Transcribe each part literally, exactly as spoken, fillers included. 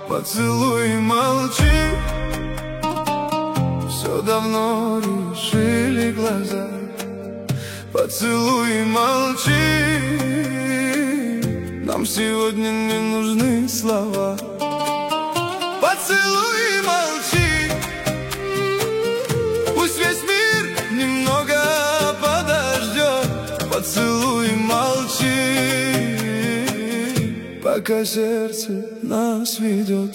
Поцелуй и молчи. Все давно решили глаза. Поцелуй и молчи. Нам сегодня не нужны слова. Поцелуй и молчи. Пусть весь мир немного подождет. Поцелуй и молчи, пока сердце нас ведет.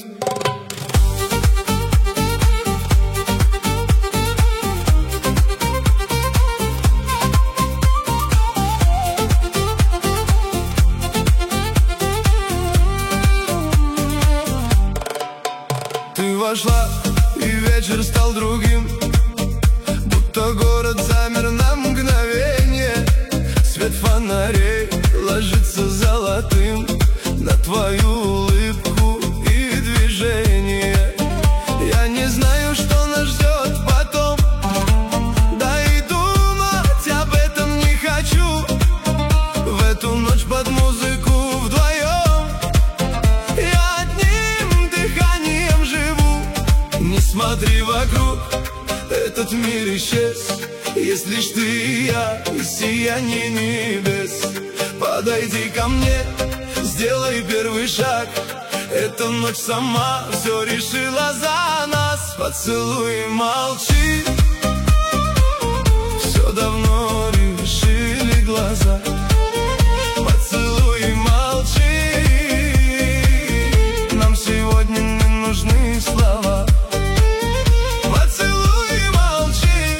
Ты вошла, и вечер стал другим, будто город замер на мгновение. Свет фонарей ложится золотым на твою улыбку и движение. Я не знаю, что нас ждет потом, да и думать об этом не хочу. В эту ночь под музыку вдвоем я одним дыханием живу. Не смотри вокруг, этот мир исчез. Есть лишь ты и я, и сияние небес. Подойди ко мне, сделай первый шаг. Эта ночь сама все решила за нас. Поцелуй и молчи. Все давно решили глаза. Поцелуй и молчи. Нам сегодня не нужны слова. Поцелуй и молчи.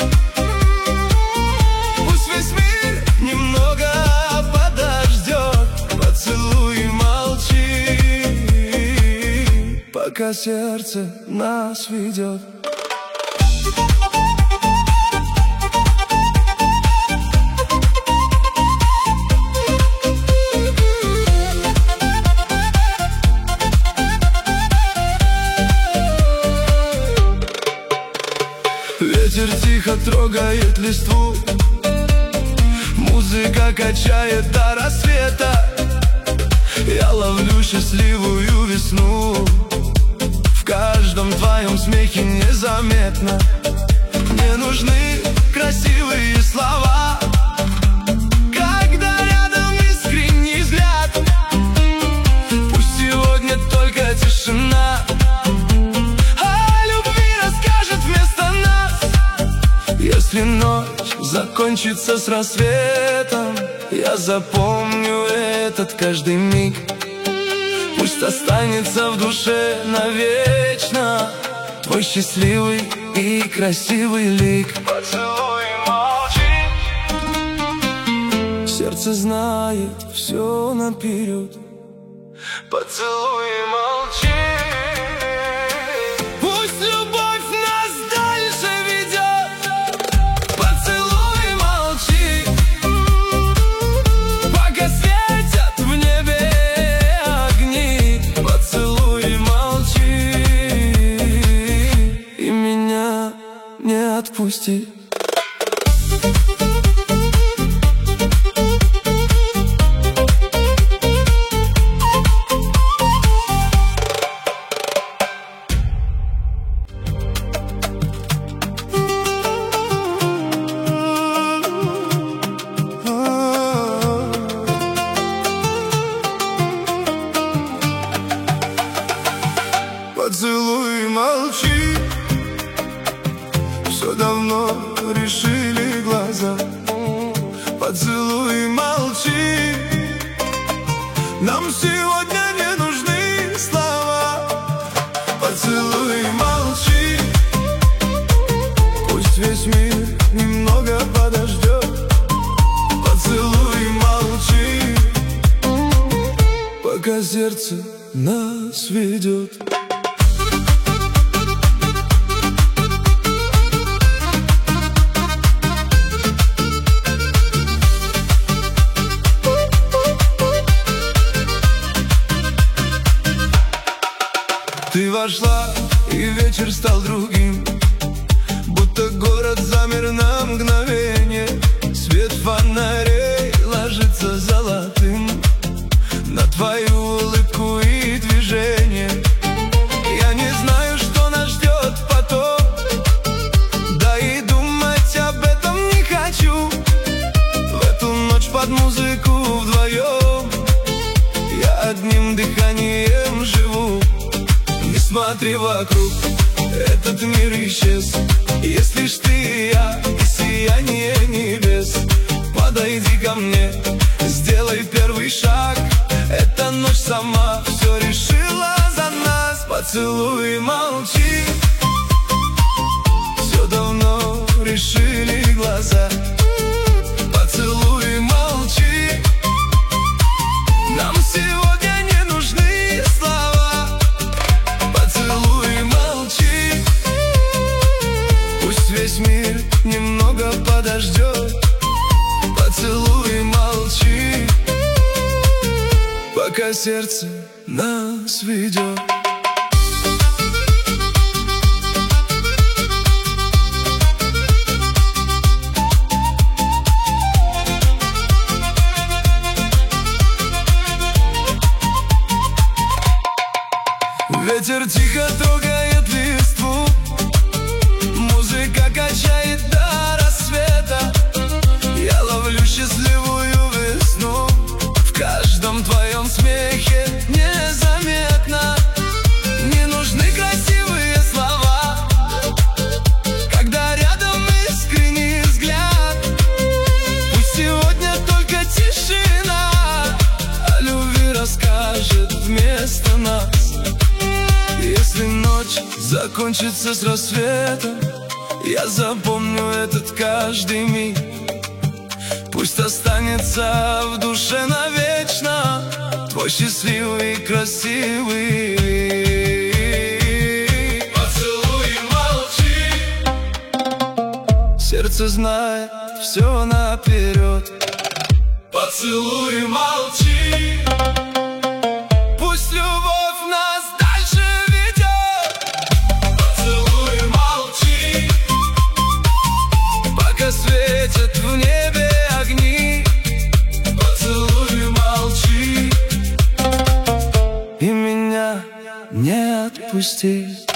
Пусть весь мир немного подождет. Поцелуй и молчи, пока сердце нас ведет. Ветер тихо трогает листву. Музыка качает до рассвета. Я ловлю счастливую весну. В каждом твоем смехе незаметно. Мне нужны красивые слова, когда рядом искренний взгляд. Пусть сегодня только тишина, о любви расскажет вместо нас. Если ночь закончится с рассветом, я запомню этот каждый миг. Пусть останется в душе навечно твой счастливый и красивый лик. Поцелуй и молчи. Сердце знает все наперед. Поцелуй и молчи. Пусть любовь нас дальше ведет. Поцелуй и молчи, пока светят в небе огни. Поцелуй и молчи, и меня не отпусти. Поцелуй и молчи. Все давно решили глаза. Поцелуй и молчи. Нам сегодня не нужны слова. Поцелуй и молчи. Пусть весь мир немного подождет. Поцелуй и молчи, пока сердце нас ведет. Ты вошла, и вечер стал другим, будто город замер на мгновение. Свет фонарей ложится золотым на твою улыбку и движение. твоим дыханием живу. Не смотри вокруг, этот мир исчез. Есть лишь ты и я, и сияние небес. Подойди ко мне, сделай первый шаг. Эта ночь сама все решила за нас. Поцелуй и молчи, все давно решили глаза. Поцелуй и молчи, нам сегодня не нужны слова. Поцелуй и молчи, пусть весь мир немного подождет. Поцелуй и молчи, пока сердце нас ведет. Ветер тихо трогает листву, музыка качает до рассвета. Я ловлю счастливую весну в каждом твоем смехе незаметно. Не нужны красивые слова, когда рядом искренний взгляд. Пусть сегодня только тишина о любви расскажет вместо нас. Если ночь закончится с рассветом, я запомню этот каждый миг. Пусть останется в душе навечно твой счастливый, красивый вид. Поцелуй и молчи, сердце знает все наперед. Поцелуй и молчи, пусть любовь нас дальше ведет. Поцелуй и молчи, пока светят в небе огни. Поцелуй и молчи, и меня не отпусти.